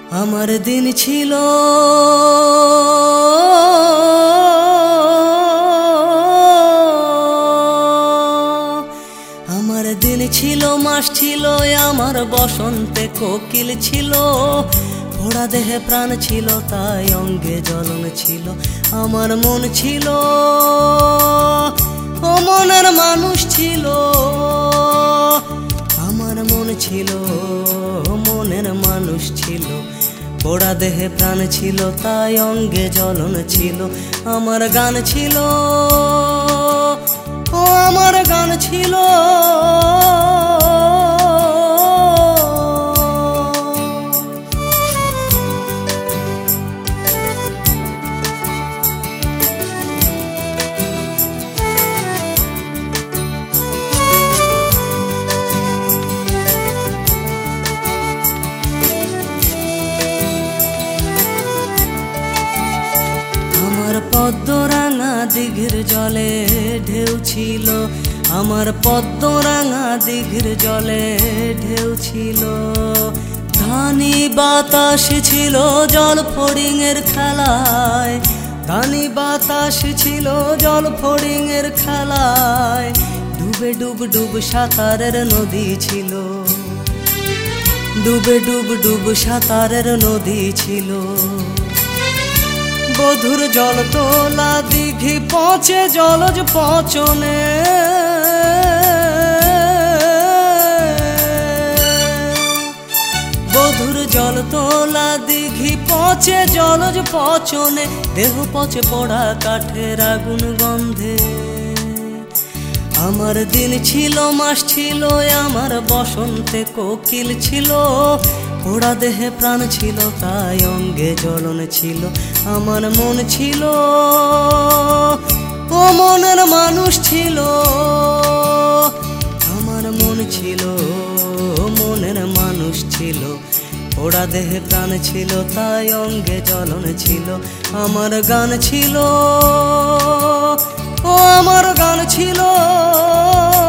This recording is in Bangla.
আমার দিন ছিল আমার দিন ছিল মাস ছিল আমার বসন্তে কোকিল ছিল ভোড়া দেহে প্রাণ ছিল তাই অঙ্গে জ্বলন ছিল আমার মন ছিল ও মনের মানুষ ছিল আমার মন ছিল মনের মানুষ ছিল পোড়া দেহে প্রাণ ছিল তাই অঙ্গে জ্বলন ছিল আমার গান ছিল ও আমার গান ছিল পদ্মরাঙা দিঘির জলে ঢেউ ছিল আমার পদ্মরাঙা দিঘির জলে ঢেউ ছিল ধানি বাতাস ছিল জল ফড়িংয়ের খেলায় ধানি বাতাস ছিল জল ফড়িংয়ের খেলায় ডুবে ডুব ডুব সাঁতারের নদী ছিল ডুবে ডুব ডুব সাঁতারের নদী ছিল বধুর জল তোলা দিঘি পচে জলজ পচনে বধুর জল তোলা দিঘি পচে জলজ পচনে দেহ পচে পড়া কাঠের আগুন গন্ধে আমার দিন ছিল মাস ছিল আমার বসন্তে কোকিল ছিল পোড়া দেহে প্রাণ ছিল তাই অঙ্গে জ্বলন ছিল আমার মন ছিল ও মনের মানুষ ছিল আমার মন ছিল মনের মানুষ ছিল পোড়া দেহে প্রাণ ছিল তাই অঙ্গে জ্বলন ছিল আমার গান ছিল ও আমার গান ছিল